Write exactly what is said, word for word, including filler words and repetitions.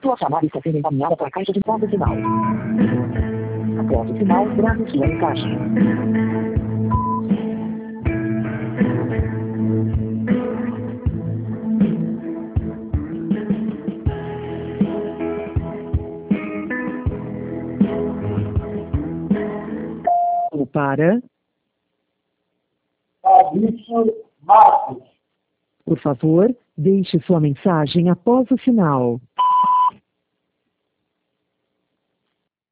Sua chamada está sendo encaminhada para a caixa de porta final. Após o sinal, grave sua mensagem. Para Fabrício Marques. Por favor, deixe sua mensagem após o sinal.